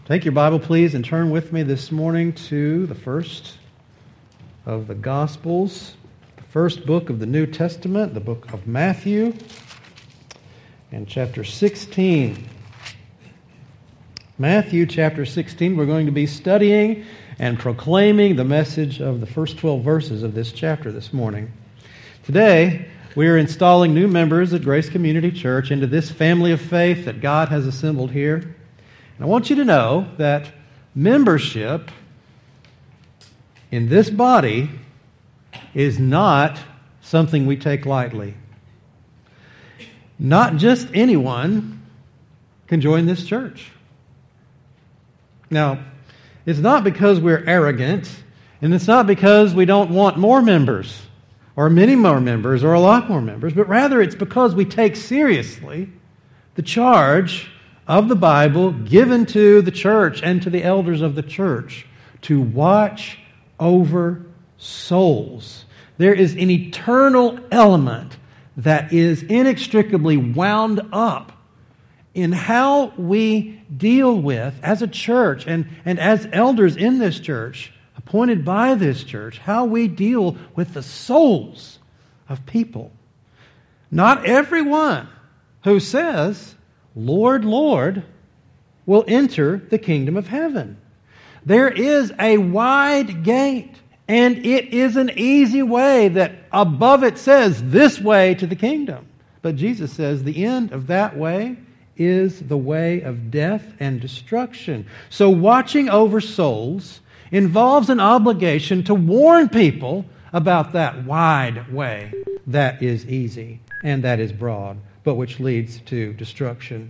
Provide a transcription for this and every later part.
Take your Bible, please, and turn with me this morning to the first of the Gospels, the first book of the New Testament, the book of Matthew, and chapter 16. Matthew chapter 16, we're going to be studying and proclaiming the message of the first 12 verses of this chapter this morning. Today, we are installing new members at Grace Community Church into this family of faith that God has assembled here. And I want you to know that membership in this body is not something we take lightly. Not just anyone can join this church. Now, it's not because we're arrogant, and it's not because we don't want more members, or many more members, or a lot more members, but rather it's because we take seriously the charge of the Bible given to the church and to the elders of the church to watch over souls. There is an eternal element that is inextricably wound up in how we deal with, as a church and as elders in this church, appointed by this church, how we deal with the souls of people. Not everyone who says, Lord, Lord, will enter the kingdom of heaven. There is a wide gate, and it is an easy way that above it says, this way to the kingdom. But Jesus says the end of that way is the way of death and destruction. So watching over souls involves an obligation to warn people about that wide way that is easy and that is broad, but which leads to destruction.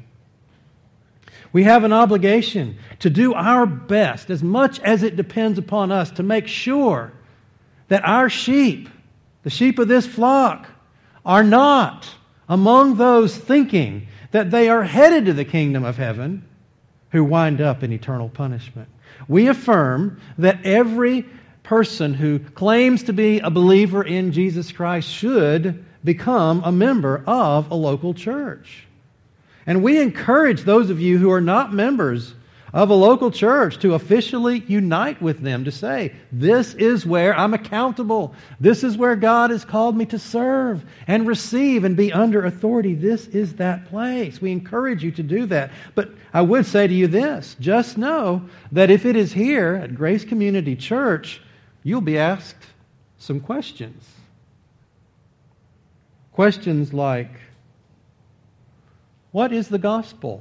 We have an obligation to do our best, as much as it depends upon us, to make sure that our sheep, the sheep of this flock, are not among those thinking that they are headed to the kingdom of heaven who wind up in eternal punishment. We affirm that every person who claims to be a believer in Jesus Christ should become a member of a local church. And we encourage those of you who are not members of a local church to officially unite with them, to say, this is where I'm accountable. This is where God has called me to serve and receive and be under authority. This is that place. We encourage you to do that. But I would say to you this, just know that if it is here at Grace Community Church, you'll be asked some questions. Questions like, what is the gospel?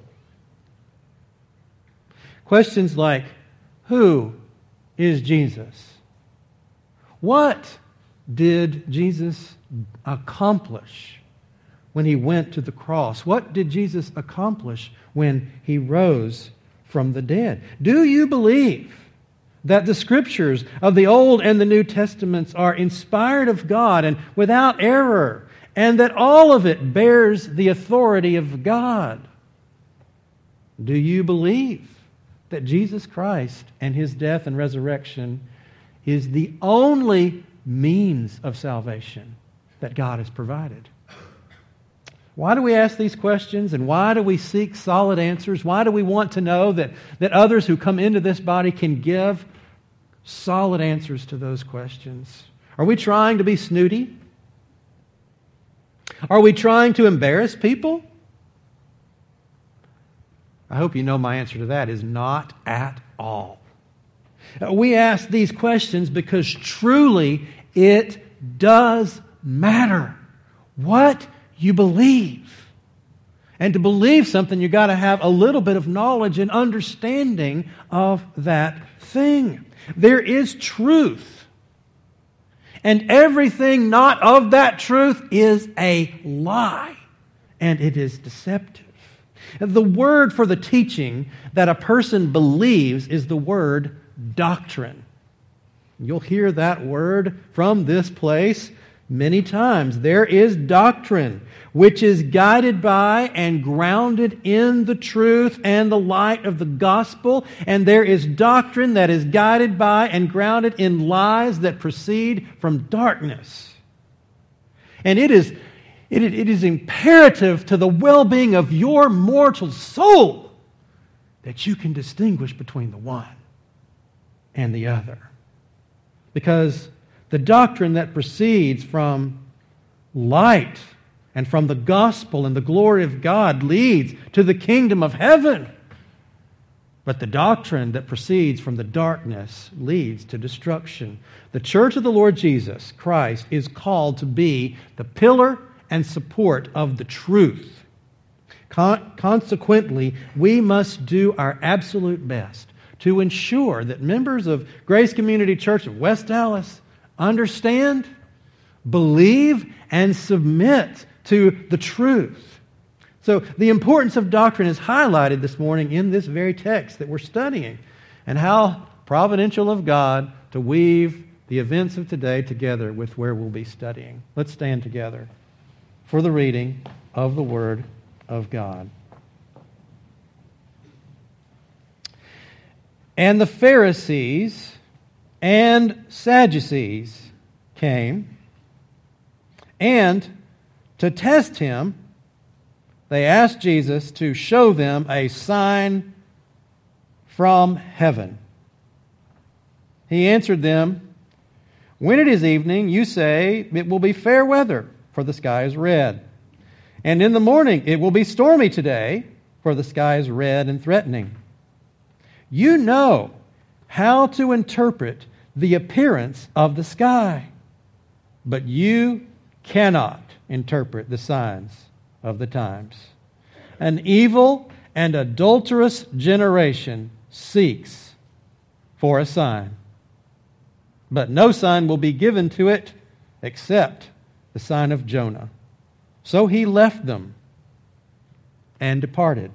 Questions like, who is Jesus? What did Jesus accomplish when He went to the cross? What did Jesus accomplish when He rose from the dead? Do you believe that the Scriptures of the Old and the New Testaments are inspired of God and without error, and that all of it bears the authority of God? Do you believe that Jesus Christ and His death and resurrection is the only means of salvation that God has provided? Why do we ask these questions, and why do we seek solid answers? Why do we want to know that others who come into this body can give solid answers to those questions? Are we trying to be snooty? Are we trying to embarrass people? I hope you know my answer to that is not at all. We ask these questions because truly it does matter what you believe. And to believe something, you've got to have a little bit of knowledge and understanding of that thing. There is truth. And everything not of that truth is a lie. And it is deceptive. The word for the teaching that a person believes is the word doctrine. You'll hear that word from this place many times. There is doctrine which is guided by and grounded in the truth and the light of the gospel. And there is doctrine that is guided by and grounded in lies that proceed from darkness. And it is imperative to the well-being of your mortal soul that you can distinguish between the one and the other. Because the doctrine that proceeds from light and from the gospel and the glory of God leads to the kingdom of heaven. But the doctrine that proceeds from the darkness leads to destruction. The church of the Lord Jesus Christ is called to be the pillar and support of the truth. Consequently, we must do our absolute best to ensure that members of Grace Community Church of West Dallas understand, believe, and submit to the truth. So the importance of doctrine is highlighted this morning in this very text that we're studying, and how providential of God to weave the events of today together with where we'll be studying. Let's stand together for the reading of the Word of God. And the Pharisees and Sadducees came, and to test him, they asked Jesus to show them a sign from heaven. He answered them, "When it is evening, you say, 'It will be fair weather, for the sky is red.' And in the morning, 'It will be stormy today, for the sky is red and threatening.' You know how to interpret the appearance of the sky, but you cannot interpret the signs of the times. An evil and adulterous generation seeks for a sign, but no sign will be given to it except the sign of Jonah." So he left them and departed.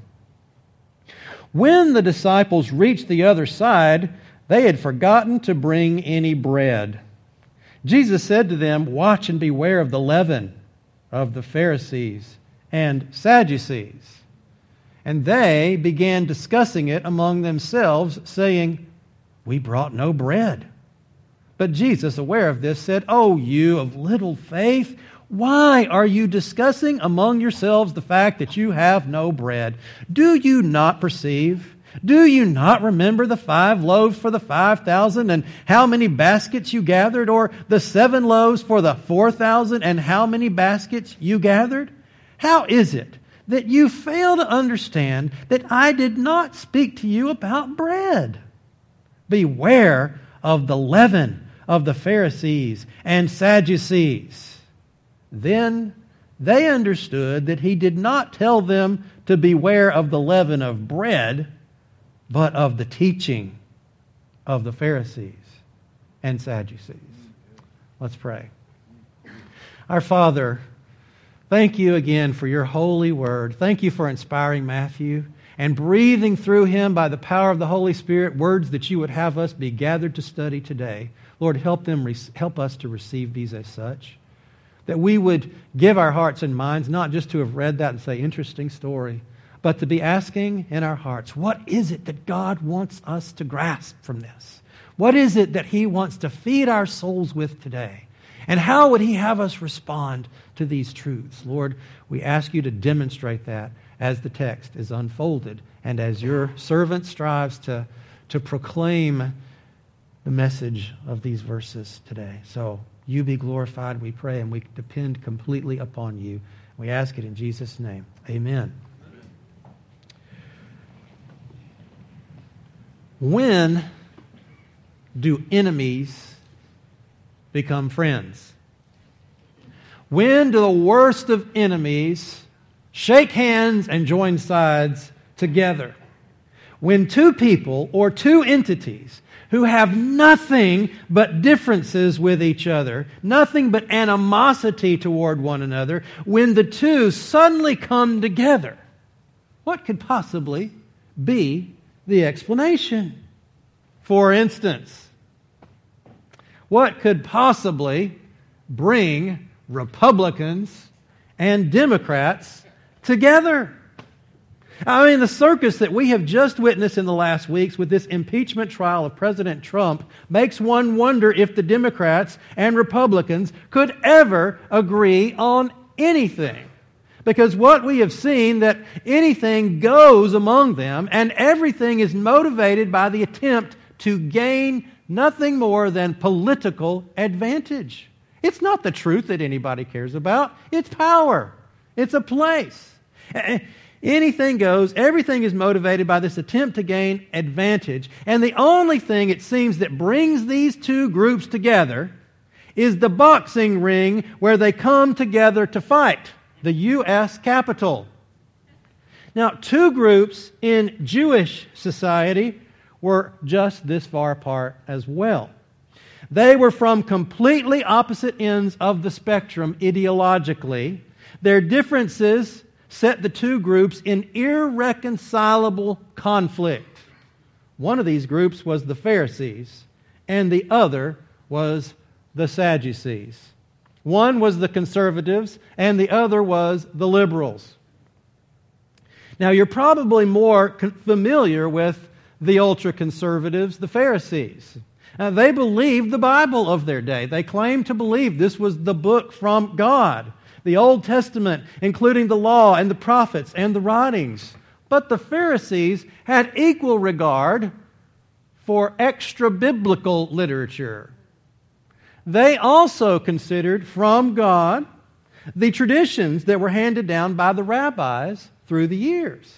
When the disciples reached the other side, they had forgotten to bring any bread. Jesus said to them, "Watch and beware of the leaven of the Pharisees and Sadducees." And they began discussing it among themselves, saying, "We brought no bread." But Jesus, aware of this, said, "O you of little faith, why are you discussing among yourselves the fact that you have no bread? Do you not perceive? Do you not remember the 5 loaves for the 5,000 and how many baskets you gathered? Or the 7 loaves for the 4,000 and how many baskets you gathered? How is it that you fail to understand that I did not speak to you about bread? Beware of the leaven of the Pharisees and Sadducees." Then they understood that he did not tell them to beware of the leaven of bread, but of the teaching of the Pharisees and Sadducees. Let's pray. Our Father, thank you again for your holy word. Thank you for inspiring Matthew and breathing through him by the power of the Holy Spirit words that you would have us be gathered to study today. Lord, help us to receive these as such, that we would give our hearts and minds not just to have read that and say, interesting story, but to be asking in our hearts, what is it that God wants us to grasp from this? What is it that He wants to feed our souls with today? And how would He have us respond to these truths? Lord, we ask you to demonstrate that as the text is unfolded and as your servant strives to proclaim the message of these verses today. So you be glorified, we pray, and we depend completely upon you. We ask it in Jesus' name. Amen. When do enemies become friends? When do the worst of enemies shake hands and join sides together? When two people or two entities who have nothing but differences with each other, nothing but animosity toward one another, when the two suddenly come together, what could possibly be the explanation? For instance, what could possibly bring Republicans and Democrats together? I mean, the circus that we have just witnessed in the last weeks with this impeachment trial of President Trump makes one wonder if the Democrats and Republicans could ever agree on anything. Because what we have seen, that anything goes among them, and everything is motivated by the attempt to gain nothing more than political advantage. It's not the truth that anybody cares about. It's power. It's a place. Anything goes. Everything is motivated by this attempt to gain advantage. And the only thing, it seems, that brings these two groups together is the boxing ring where they come together to fight, the U.S. Capitol. Now, two groups in Jewish society were just this far apart as well. They were from completely opposite ends of the spectrum ideologically. Their differences set the two groups in irreconcilable conflict. One of these groups was the Pharisees, and the other was the Sadducees. One was the conservatives, and the other was the liberals. Now, you're probably more familiar with the ultra-conservatives, the Pharisees. They believed the Bible of their day. They claimed to believe this was the book from God, the Old Testament, including the law and the prophets and the writings. But the Pharisees had equal regard for extra-biblical literature. They also considered from God the traditions that were handed down by the rabbis through the years.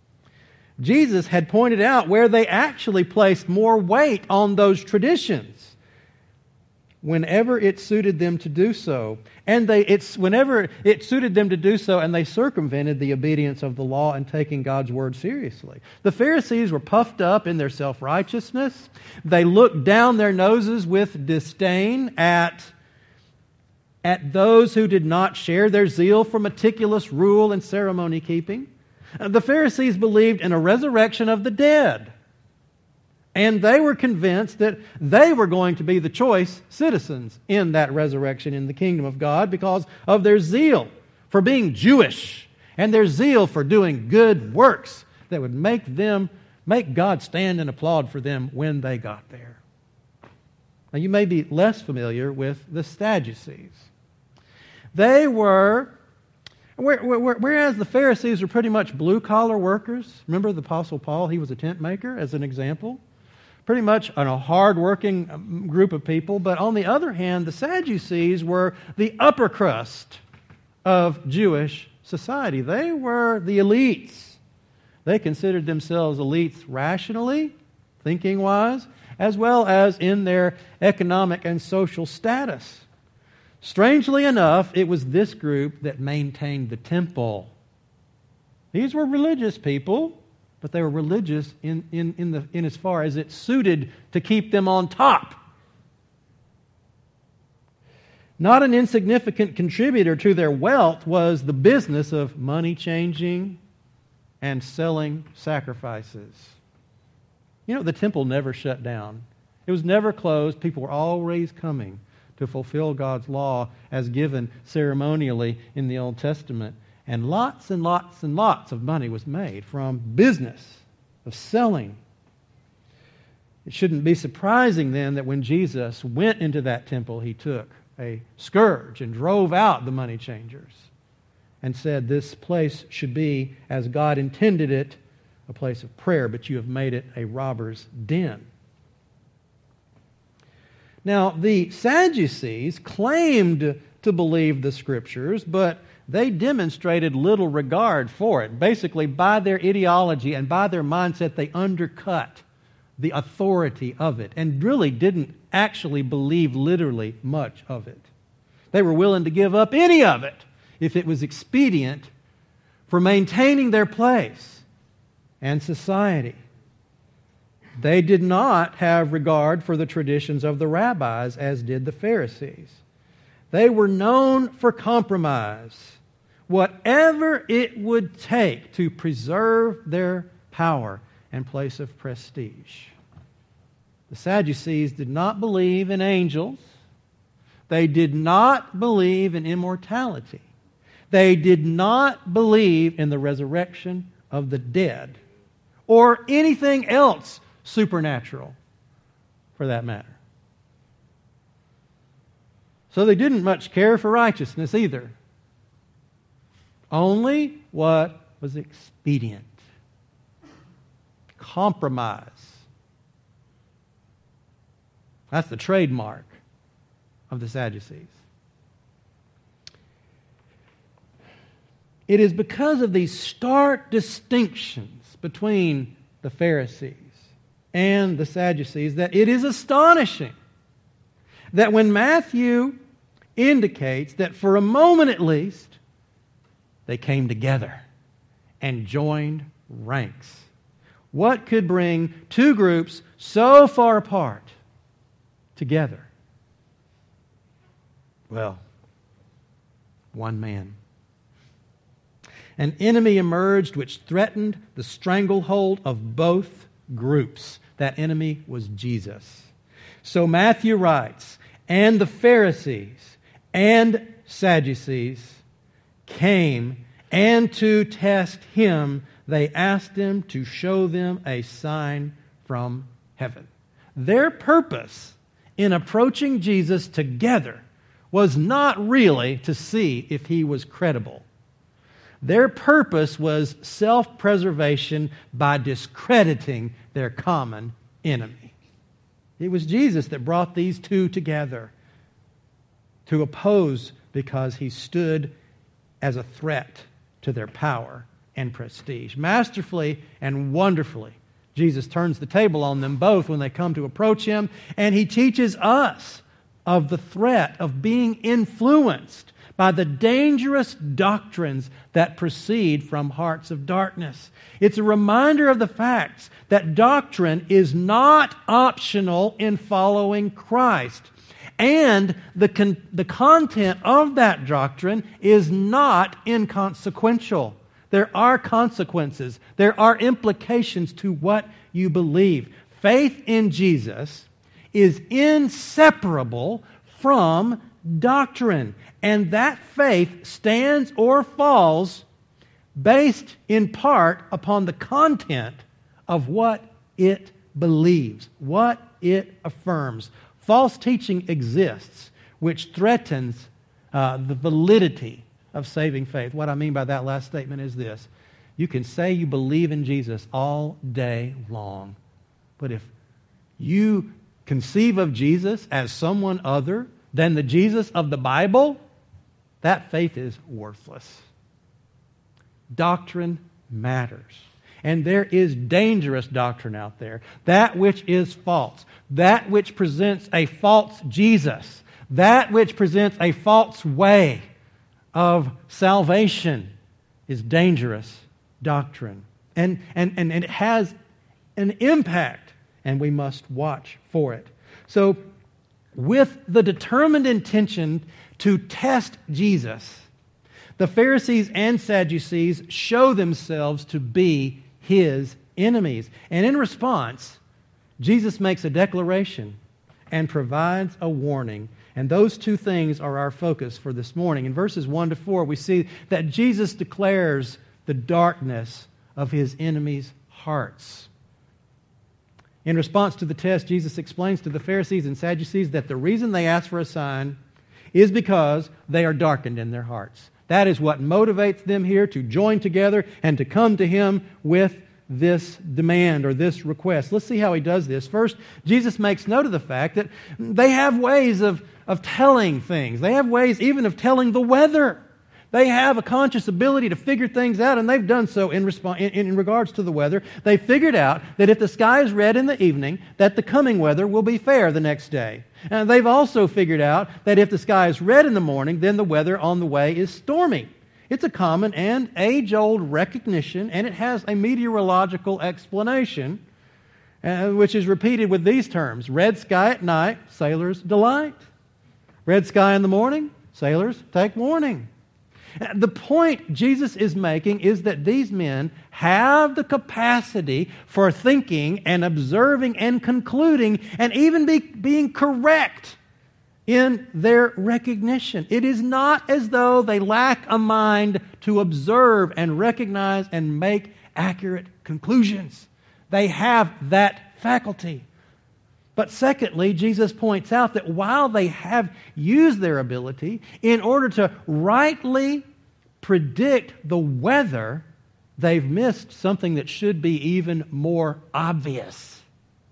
Jesus had pointed out where they actually placed more weight on those traditions whenever it suited them to do so. And whenever it suited them to do so, and they circumvented the obedience of the law and taking God's word seriously. The Pharisees were puffed up in their self-righteousness. They looked down their noses with disdain at those who did not share their zeal for meticulous rule and ceremony keeping. The Pharisees believed in a resurrection of the dead. And they were convinced that they were going to be the choice citizens in that resurrection in the kingdom of God because of their zeal for being Jewish and their zeal for doing good works that would make God stand and applaud for them when they got there. Now, you may be less familiar with the Sadducees. They were, whereas the Pharisees were pretty much blue-collar workers. Remember the Apostle Paul? He was a tent maker, as an example. Pretty much a hard-working group of people. But on the other hand, the Sadducees were the upper crust of Jewish society. They were the elites. They considered themselves elites rationally, thinking-wise, as well as in their economic and social status. Strangely enough, it was this group that maintained the temple. These were religious people, but they were religious in as far as it suited to keep them on top. Not an insignificant contributor to their wealth was the business of money changing and selling sacrifices. You know, the temple never shut down. It was never closed. People were always coming to fulfill God's law as given ceremonially in the Old Testament. And lots and lots and lots of money was made from business of selling. It shouldn't be surprising then that when Jesus went into that temple, he took a scourge and drove out the money changers and said, this place should be, as God intended it, a place of prayer, but you have made it a robber's den. Now, the Sadducees claimed to believe the Scriptures, but they demonstrated little regard for it. Basically, by their ideology and by their mindset, they undercut the authority of it and really didn't actually believe literally much of it. They were willing to give up any of it if it was expedient for maintaining their place and society. They did not have regard for the traditions of the rabbis as did the Pharisees. They were known for compromise, whatever it would take to preserve their power and place of prestige. The Sadducees did not believe in angels. They did not believe in immortality. They did not believe in the resurrection of the dead or anything else supernatural, for that matter. So they didn't much care for righteousness either. only what was expedient. Compromise. That's the trademark of the Sadducees. It is because of these stark distinctions between the Pharisees and the Sadducees that it is astonishing that when Matthew indicates that for a moment at least, they came together and joined ranks. What could bring two groups so far apart together? Well, one man. An enemy emerged which threatened the stranglehold of both groups. That enemy was Jesus. So Matthew writes, and the Pharisees and Sadducees came, and to test him, they asked him to show them a sign from heaven. Their purpose in approaching Jesus together was not really to see if he was credible. Their purpose was self-preservation by discrediting their common enemy. It was Jesus that brought these two together to oppose because he stood as a threat to their power and prestige. Masterfully and wonderfully, Jesus turns the table on them both when they come to approach him, and he teaches us of the threat of being influenced by the dangerous doctrines that proceed from hearts of darkness. It's a reminder of the facts that doctrine is not optional in following Christ. And the content of that doctrine is not inconsequential. There are consequences. There are implications to what you believe. Faith in Jesus is inseparable from doctrine. And that faith stands or falls based in part upon the content of what it believes, what it affirms. False teaching exists which threatens the validity of saving faith. What I mean by that last statement is this. You can say you believe in Jesus all day long, but if you conceive of Jesus as someone other than the Jesus of the Bible, that faith is worthless. Doctrine matters. And there is dangerous doctrine out there. That which is false. That which presents a false Jesus. That which presents a false way of salvation is dangerous doctrine. And it has an impact, and we must watch for it. So, with the determined intention to test Jesus, the Pharisees and Sadducees show themselves to be his enemies. And in response, Jesus makes a declaration and provides a warning. And those two things are our focus for this morning. In verses 1 to 4, we see that Jesus declares the darkness of his enemies' hearts. In response to the test, Jesus explains to the Pharisees and Sadducees that the reason they ask for a sign is because they are darkened in their hearts. That is what motivates them here to join together and to come to him with this demand or this request. Let's see how he does this. First, Jesus makes note of the fact that they have ways of telling things. They have ways even of telling the weather. They have a conscious ability to figure things out, and they've done so in regards to the weather. They figured out that if the sky is red in the evening, that the coming weather will be fair the next day. And they've also figured out that if the sky is red in the morning, then the weather on the way is stormy. It's a common and age-old recognition, and it has a meteorological explanation, which is repeated with these terms. Red sky at night, sailors delight. Red sky in the morning, sailors take warning. The point Jesus is making is that these men have the capacity for thinking and observing and concluding and even being correct in their recognition. It is not as though they lack a mind to observe and recognize and make accurate conclusions. They have that faculty. But secondly, Jesus points out that while they have used their ability in order to rightly predict the weather, they've missed something that should be even more obvious.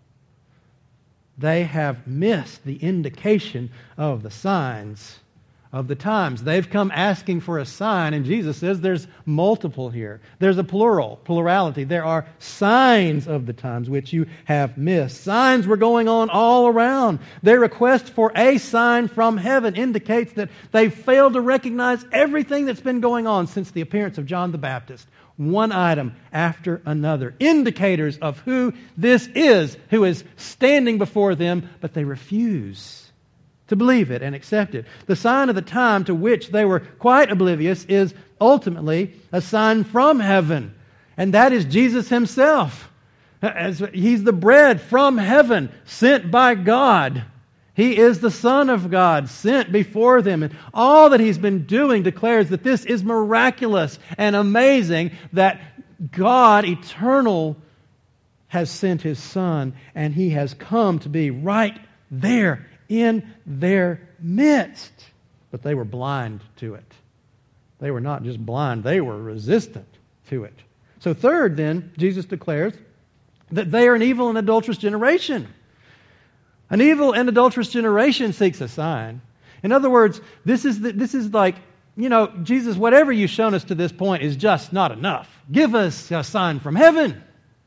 They have missed the indication of the signs of the times. They've come asking for a sign, and Jesus says there's multiple here. There's a plurality. There are signs of the times which you have missed. Signs were going on all around. Their request for a sign from heaven indicates that they failed to recognize everything that's been going on since the appearance of John the Baptist. One item after another. Indicators of who this is who is standing before them, but they refuse to believe it and accept it. The sign of the time to which they were quite oblivious is ultimately a sign from heaven. And that is Jesus Himself. As He's the bread from heaven, sent by God. He is the Son of God, sent before them. And all that He's been doing declares that this is miraculous and amazing, that God, eternal, has sent His Son, and He has come to be right there in their midst. But they were blind to it. They were not just blind, they were resistant to it. So third, then, Jesus declares that they are an evil and adulterous generation. An evil and adulterous generation seeks a sign. In other words, this is like, Jesus, whatever you've shown us to this point is just not enough. Give us a sign from heaven.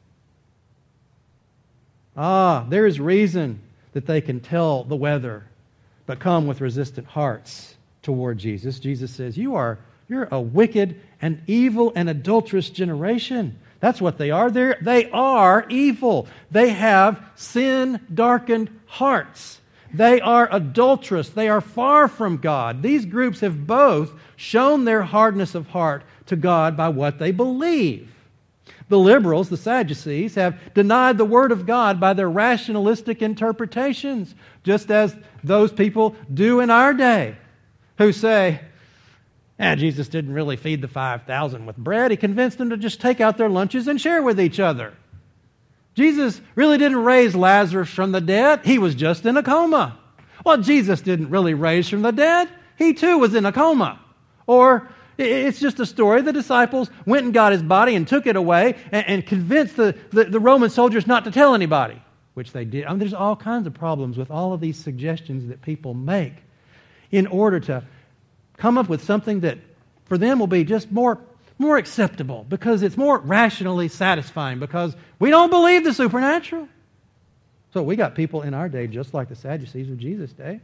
There is reason that they can tell the weather, but come with resistant hearts toward Jesus. Jesus says, you're a wicked and evil and adulterous generation. That's what they are. They are evil. They have sin-darkened hearts. They are adulterous. They are far from God. These groups have both shown their hardness of heart to God by what they believe. The liberals, the Sadducees, have denied the Word of God by their rationalistic interpretations, just as those people do in our day, who say, Jesus didn't really feed the 5,000 with bread. He convinced them to just take out their lunches and share with each other. Jesus really didn't raise Lazarus from the dead. He was just in a coma. Well, Jesus didn't really raise from the dead. He too was in a coma. Or it's just a story. The disciples went and got His body and took it away and convinced the Roman soldiers not to tell anybody, which they did. There's all kinds of problems with all of these suggestions that people make in order to come up with something that for them will be just more acceptable because it's more rationally satisfying because we don't believe the supernatural. So we got people in our day just like the Sadducees of Jesus' day.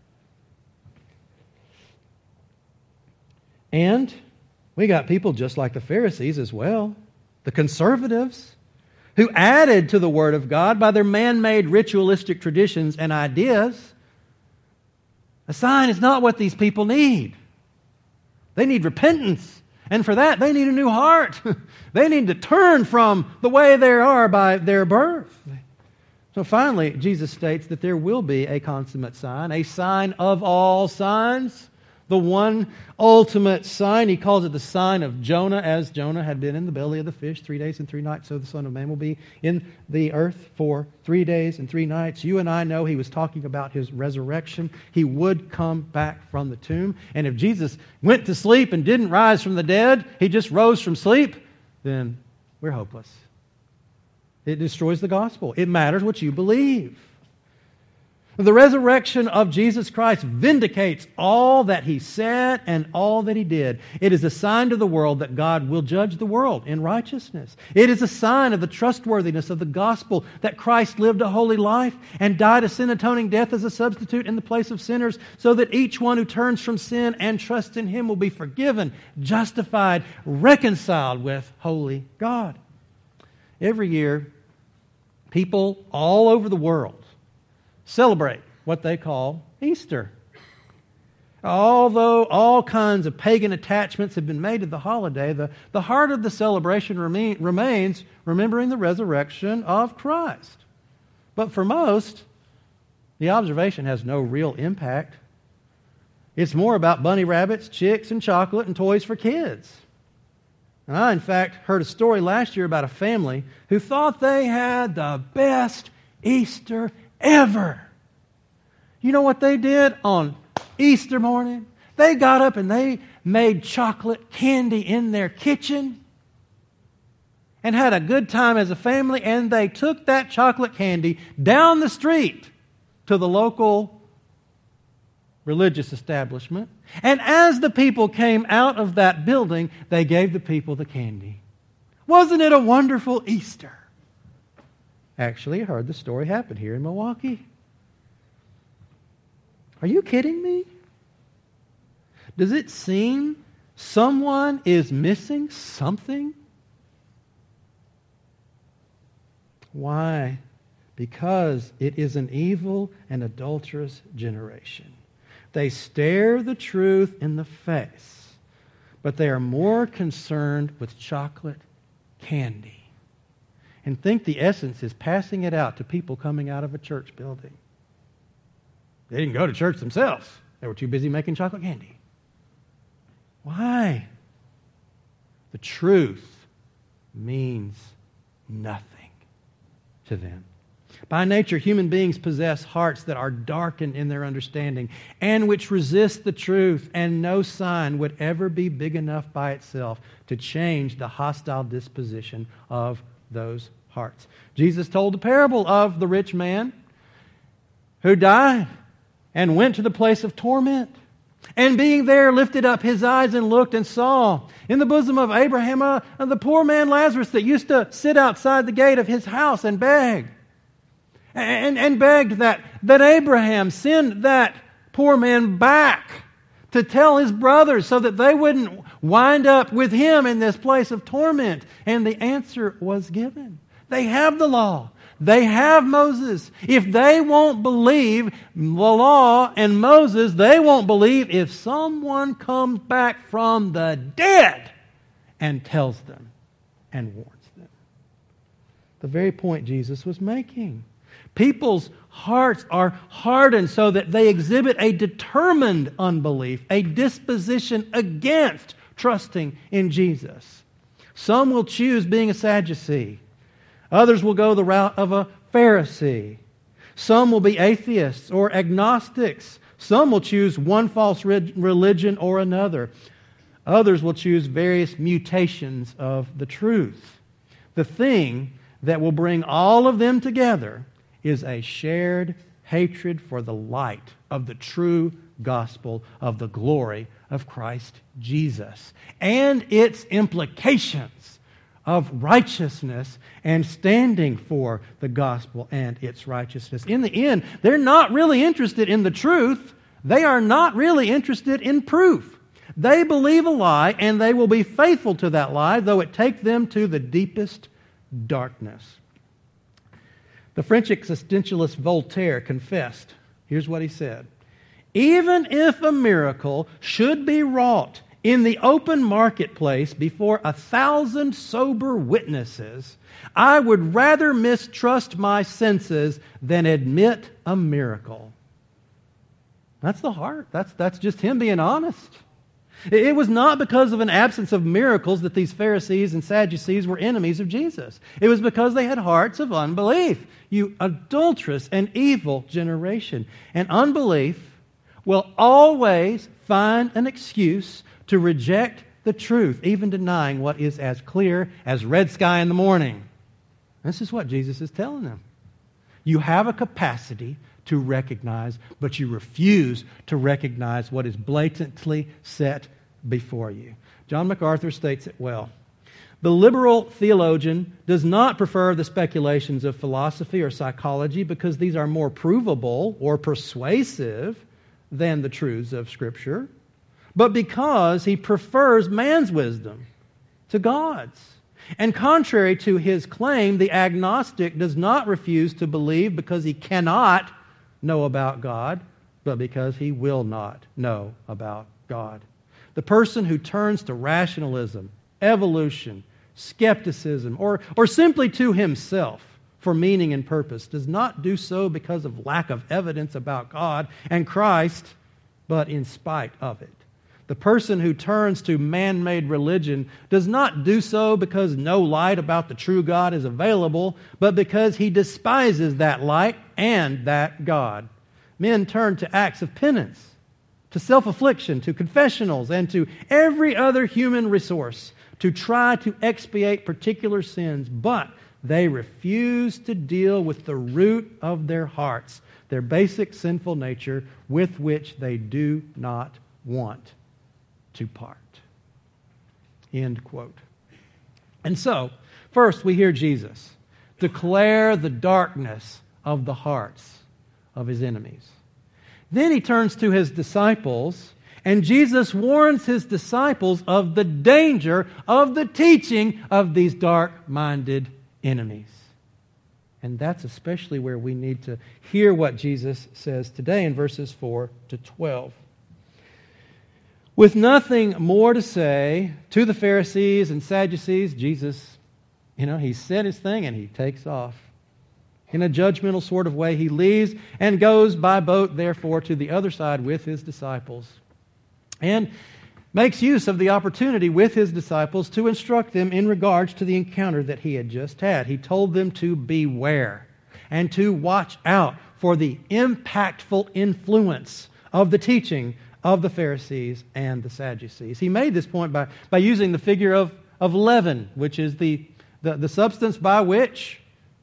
And we got people just like the Pharisees as well, the conservatives, who added to the Word of God by their man-made ritualistic traditions and ideas. A sign is not what these people need. They need repentance. And for that, they need a new heart. They need to turn from the way they are by their birth. So finally, Jesus states that there will be a consummate sign, a sign of all signs. The one ultimate sign, He calls it the sign of Jonah, as Jonah had been in the belly of the fish 3 days and 3 nights, so the Son of Man will be in the earth for 3 days and 3 nights. You and I know He was talking about His resurrection. He would come back from the tomb. And if Jesus went to sleep and didn't rise from the dead, He just rose from sleep, then we're hopeless. It destroys the gospel. It matters what you believe. The resurrection of Jesus Christ vindicates all that He said and all that He did. It is a sign to the world that God will judge the world in righteousness. It is a sign of the trustworthiness of the gospel that Christ lived a holy life and died a sin-atoning death as a substitute in the place of sinners, so that each one who turns from sin and trusts in Him will be forgiven, justified, reconciled with holy God. Every year, people all over the world celebrate what they call Easter. Although all kinds of pagan attachments have been made to the holiday, the heart of the celebration remains remembering the resurrection of Christ. But for most, the observation has no real impact. It's more about bunny rabbits, chicks, and chocolate and toys for kids. And I, in fact, heard a story last year about a family who thought they had the best Easter ever. You know what they did on Easter morning? They got up and they made chocolate candy in their kitchen and had a good time as a family, and they took that chocolate candy down the street to the local religious establishment. And as the people came out of that building, they gave the people the candy. Wasn't it a wonderful Easter? Actually, I heard the story happen here in Milwaukee. Are you kidding me? Does it seem someone is missing something? Why? Because it is an evil and adulterous generation. They stare the truth in the face, but they are more concerned with chocolate candy and think the essence is passing it out to people coming out of a church building. They didn't go to church themselves. They were too busy making chocolate candy. Why? The truth means nothing to them. By nature, human beings possess hearts that are darkened in their understanding and which resist the truth, and no sign would ever be big enough by itself to change the hostile disposition of those hearts. Jesus told the parable of the rich man who died and went to the place of torment. And being there, lifted up his eyes and looked and saw in the bosom of Abraham the poor man Lazarus that used to sit outside the gate of his house and beg. And begged that Abraham send that poor man back to tell his brothers so that they wouldn't wind up with him in this place of torment. And the answer was given. They have the law. They have Moses. If they won't believe the law and Moses, they won't believe if someone comes back from the dead and tells them and warns them. The very point Jesus was making. People's hearts are hardened so that they exhibit a determined unbelief, a disposition against trusting in Jesus. Some will choose being a Sadducee. Others will go the route of a Pharisee. Some will be atheists or agnostics. Some will choose one false religion or another. Others will choose various mutations of the truth. The thing that will bring all of them together is a shared hatred for the light of the true gospel of the glory of Christ Jesus and its implications of righteousness and standing for the gospel and its righteousness. In the end, they're not really interested in the truth. They are not really interested in proof. They believe a lie, and they will be faithful to that lie, though it take them to the deepest darkness. The French existentialist Voltaire confessed. Here's what he said. Even if a miracle should be wrought in the open marketplace before 1,000 sober witnesses, I would rather mistrust my senses than admit a miracle. That's the heart. That's just him being honest. It was not because of an absence of miracles that these Pharisees and Sadducees were enemies of Jesus. It was because they had hearts of unbelief. You adulterous and evil generation. And unbelief will always find an excuse to reject the truth, even denying what is as clear as red sky in the morning. This is what Jesus is telling them. You have a capacity to recognize, but you refuse to recognize what is blatantly set before you. John MacArthur states it well. The liberal theologian does not prefer the speculations of philosophy or psychology because these are more provable or persuasive than the truths of Scripture, but because he prefers man's wisdom to God's. And contrary to his claim, the agnostic does not refuse to believe because he cannot know about God, but because he will not know about God. The person who turns to rationalism, evolution, skepticism, or simply to himself for meaning and purpose does not do so because of lack of evidence about God and Christ, but in spite of it. The person who turns to man-made religion does not do so because no light about the true God is available, but because he despises that light and that God. Men turn to acts of penance, to to self-affliction, to confessionals, and to every other human resource to try to expiate particular sins, but they refuse to deal with the root of their hearts, their basic sinful nature with which they do not want to part. End quote. And so, first we hear Jesus declare the darkness of the hearts of his enemies. Then he turns to his disciples, and Jesus warns his disciples of the danger of the teaching of these dark-minded enemies. And that's especially where we need to hear what Jesus says today in verses 4 to 12. With nothing more to say to the Pharisees and Sadducees, Jesus, he said his thing and he takes off. In a judgmental sort of way, he leaves and goes by boat, therefore, to the other side with his disciples. And makes use of the opportunity with his disciples to instruct them in regards to the encounter that he had just had. He told them to beware and to watch out for the impactful influence of the teaching of the Pharisees and the Sadducees. He made this point by using the figure of leaven, which is the substance by which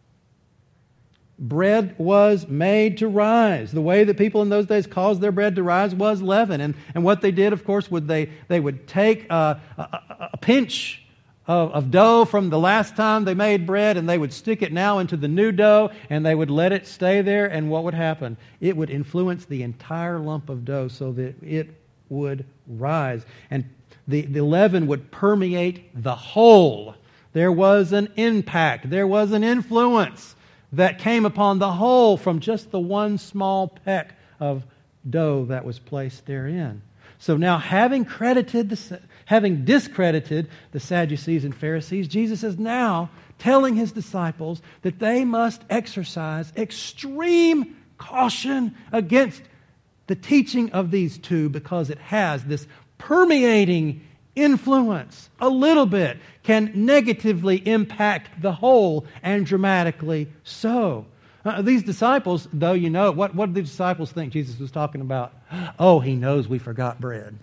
bread was made to rise. The way that people in those days caused their bread to rise was leaven. And what they did, of course, they would take a pinch of dough from the last time they made bread, and they would stick it now into the new dough, and they would let it stay there, and what would happen? It would influence the entire lump of dough so that it would rise. And the leaven would permeate the whole. There was an impact. There was an influence that came upon the whole from just the one small peck of dough that was placed therein. So now, having discredited the Sadducees and Pharisees, Jesus is now telling his disciples that they must exercise extreme caution against the teaching of these two, because it has this permeating influence. A little bit can negatively impact the whole, and dramatically so. These disciples, though, what did the disciples think Jesus was talking about? Oh, he knows we forgot bread.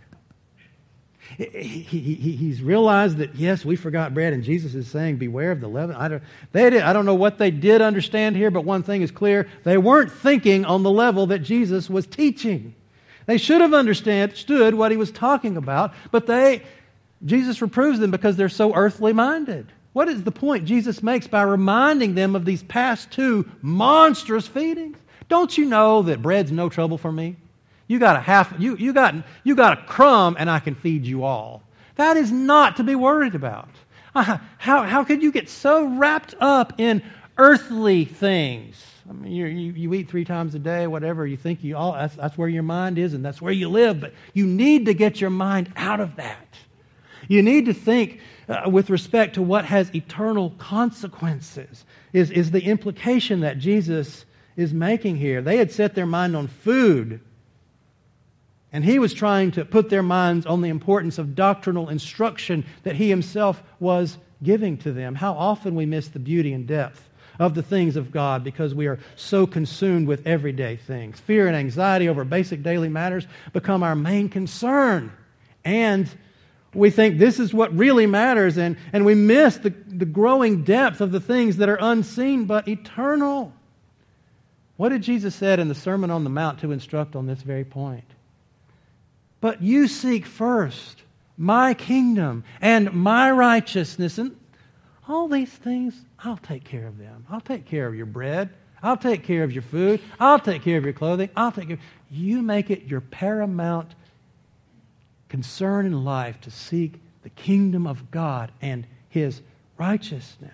He's realized that, yes, we forgot bread, and Jesus is saying, beware of the leaven. I don't know what they did understand here, but one thing is clear. They weren't thinking on the level that Jesus was teaching. They should have understood what he was talking about, but Jesus reproves them because they're so earthly minded. What is the point Jesus makes by reminding them of these past two monstrous feedings? Don't you know that bread's no trouble for me? You got a crumb and I can feed you all. That is not to be worried about. How could you get so wrapped up in earthly things? I mean, you eat 3 times a day, whatever. You think that's where your mind is and that's where you live. But you need to get your mind out of that. You need to think with respect to what has eternal consequences, is the implication that Jesus is making here. They had set their mind on food, and he was trying to put their minds on the importance of doctrinal instruction that he himself was giving to them. How often we miss the beauty and depth of the things of God because we are so consumed with everyday things. Fear and anxiety over basic daily matters become our main concern. And we think this is what really matters, and we miss the growing depth of the things that are unseen but eternal. What did Jesus say in the Sermon on the Mount to instruct on this very point? But you seek first my kingdom and my righteousness, and all these things, I'll take care of them. I'll take care of your bread. I'll take care of your food. I'll take care of your clothing. You make it your paramount concern in life to seek the kingdom of God and His righteousness.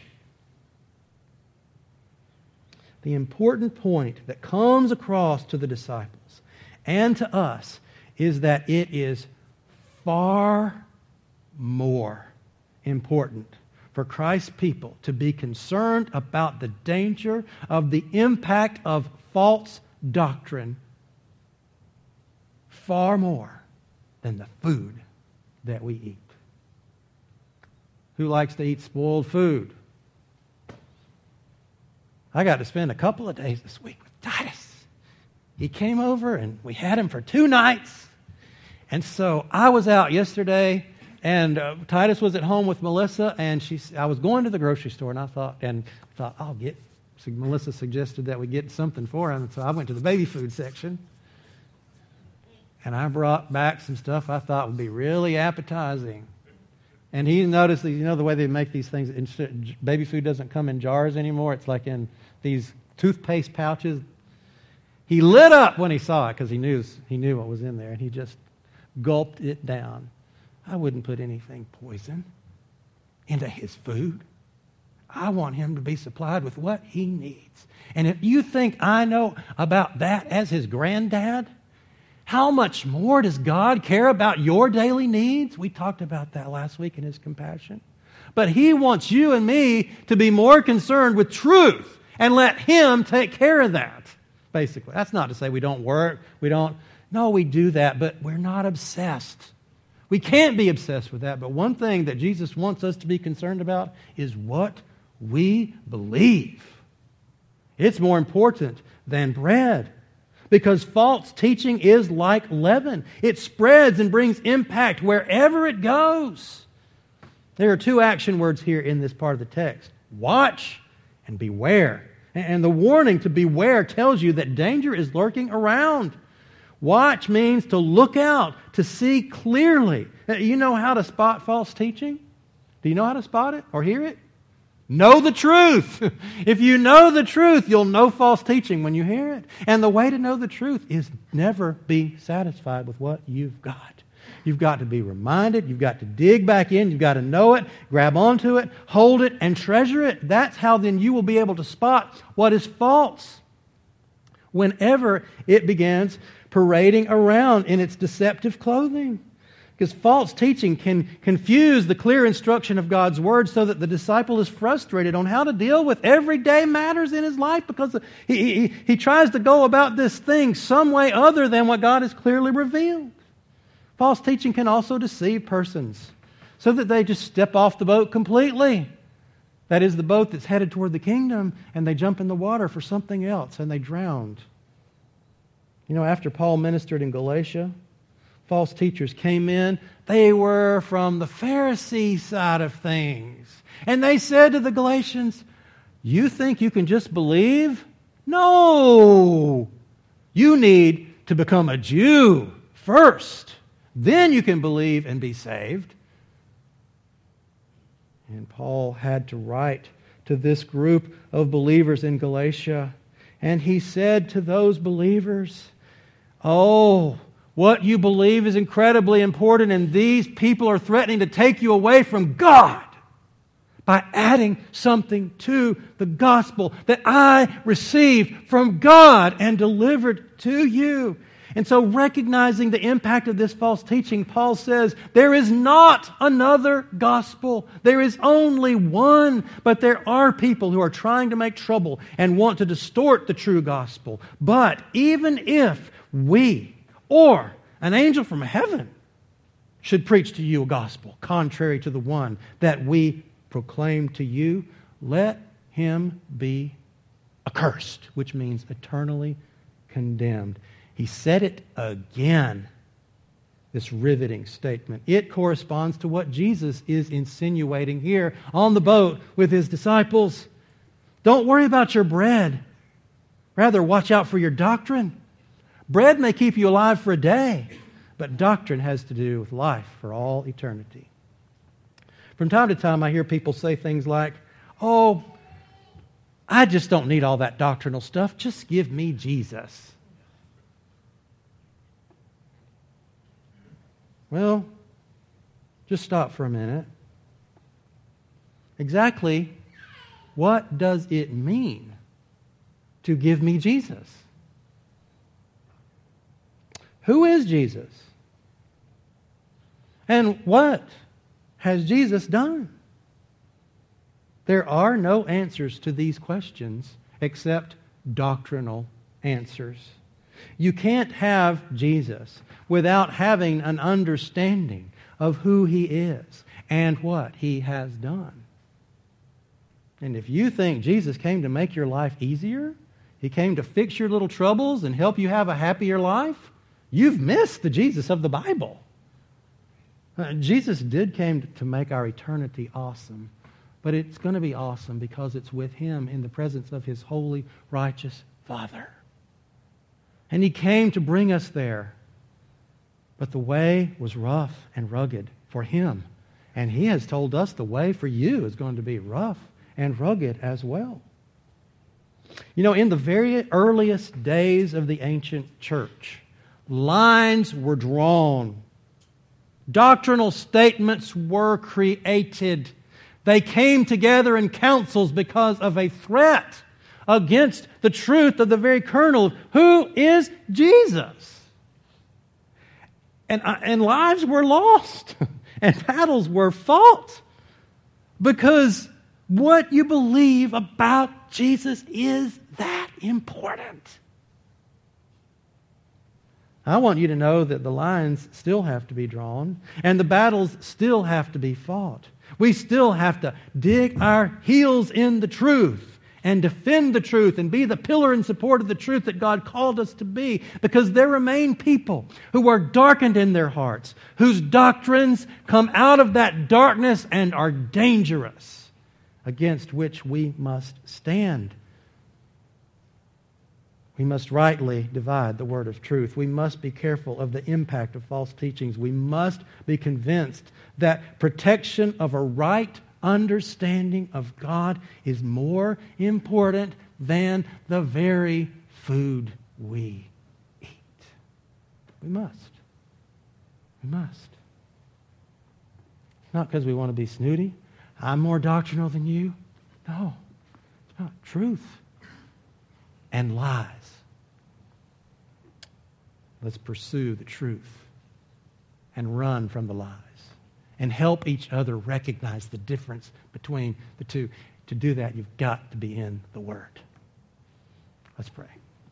The important point that comes across to the disciples and to us is that it is far more important for Christ's people to be concerned about the danger of the impact of false doctrine far more than the food that we eat. Who likes to eat spoiled food? I got to spend a couple of days this week with Titus. he came over and we had him for 2 nights. And so I was out yesterday, and Titus was at home with Melissa, and I was going to the grocery store, and I thought, so Melissa suggested that we get something for him, so I went to the baby food section, and I brought back some stuff I thought would be really appetizing. And he noticed, the way they make these things, baby food doesn't come in jars anymore. It's like in these toothpaste pouches. He lit up when he saw it because he knew what was in there, and he just gulped it down. I wouldn't put anything poison into his food. I want him to be supplied with what he needs. And if you think I know about that as his granddad, how much more does God care about your daily needs? We talked about that last week in His compassion. But He wants you and me to be more concerned with truth and let Him take care of that, basically. That's not to say we don't work, no, we do that, but we're not obsessed. We can't be obsessed with that, but one thing that Jesus wants us to be concerned about is what we believe. It's more important than bread. Because false teaching is like leaven. It spreads and brings impact wherever it goes. There are 2 action words here in this part of the text. Watch and beware. And the warning to beware tells you that danger is lurking around. Watch means to look out, to see clearly. You know how to spot false teaching? Do you know how to spot it or hear it? Know the truth. If you know the truth, you'll know false teaching when you hear it. And the way to know the truth is never be satisfied with what you've got. You've got to be reminded. You've got to dig back in. You've got to know it, grab onto it, hold it, and treasure it. That's how then you will be able to spot what is false whenever it begins parading around in its deceptive clothing. Because false teaching can confuse the clear instruction of God's Word so that the disciple is frustrated on how to deal with everyday matters in his life because he tries to go about this thing some way other than what God has clearly revealed. False teaching can also deceive persons so that they just step off the boat completely. That is the boat that's headed toward the kingdom, and they jump in the water for something else, and they drowned. After Paul ministered in Galatia, false teachers came in. They were from the Pharisee side of things. And they said to the Galatians, you think you can just believe? No! You need to become a Jew first. Then you can believe and be saved. And Paul had to write to this group of believers in Galatia. And he said to those believers, what you believe is incredibly important, and these people are threatening to take you away from God by adding something to the gospel that I received from God and delivered to you. And so, recognizing the impact of this false teaching, Paul says, there is not another gospel. There is only one. But there are people who are trying to make trouble and want to distort the true gospel. But even if we or an angel from heaven should preach to you a gospel contrary to the one that we proclaim to you, let him be accursed, which means eternally condemned. He said it again, this riveting statement. It corresponds to what Jesus is insinuating here on the boat with His disciples. Don't worry about your bread. Rather, watch out for your doctrine. Bread may keep you alive for a day, but doctrine has to do with life for all eternity. From time to time, I hear people say things like, I just don't need all that doctrinal stuff. Just give me Jesus. Well, just stop for a minute. Exactly what does it mean to give me Jesus? Who is Jesus? And what has Jesus done? There are no answers to these questions except doctrinal answers. You can't have Jesus without having an understanding of who He is and what He has done. And if you think Jesus came to make your life easier, He came to fix your little troubles and help you have a happier life, you've missed the Jesus of the Bible. Jesus did came to make our eternity awesome, but it's going to be awesome because it's with Him in the presence of His holy, righteous Father. And He came to bring us there. But the way was rough and rugged for Him. And He has told us the way for you is going to be rough and rugged as well. You know, in the very earliest days of the ancient church, lines were drawn. Doctrinal statements were created. They came together in councils because of a threat against the truth of the very kernel of who is Jesus. And lives were lost and battles were fought because what you believe about Jesus is that important. I want you to know that the lines still have to be drawn and the battles still have to be fought. We still have to dig our heels in the truth and defend the truth and be the pillar and support of the truth that God called us to be, because there remain people who are darkened in their hearts, whose doctrines come out of that darkness and are dangerous, against which we must stand. We must rightly divide the word of truth. We must be careful of the impact of false teachings. We must be convinced that protection of a right understanding of God is more important than the very food we eat. We must. We must. Not because we want to be snooty. I'm more doctrinal than you. No. It's about truth and lies. Let's pursue the truth and run from the lies and help each other recognize the difference between the two. To do that, you've got to be in the Word. Let's pray.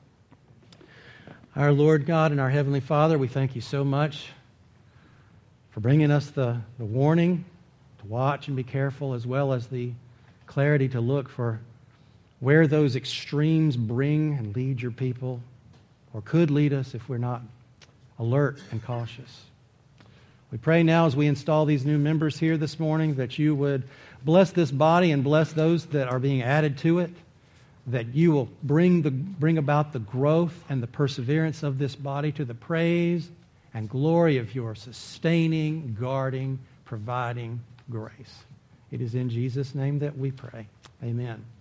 Our Lord God and our Heavenly Father, we thank you so much for bringing us the warning to watch and be careful, as well as the clarity to look for where those extremes bring and lead your people, or could lead us if we're not alert and cautious. We pray now as we install these new members here this morning that you would bless this body and bless those that are being added to it, that you will bring about the growth and the perseverance of this body to the praise and glory of your sustaining, guarding, providing grace. It is in Jesus' name that we pray. Amen.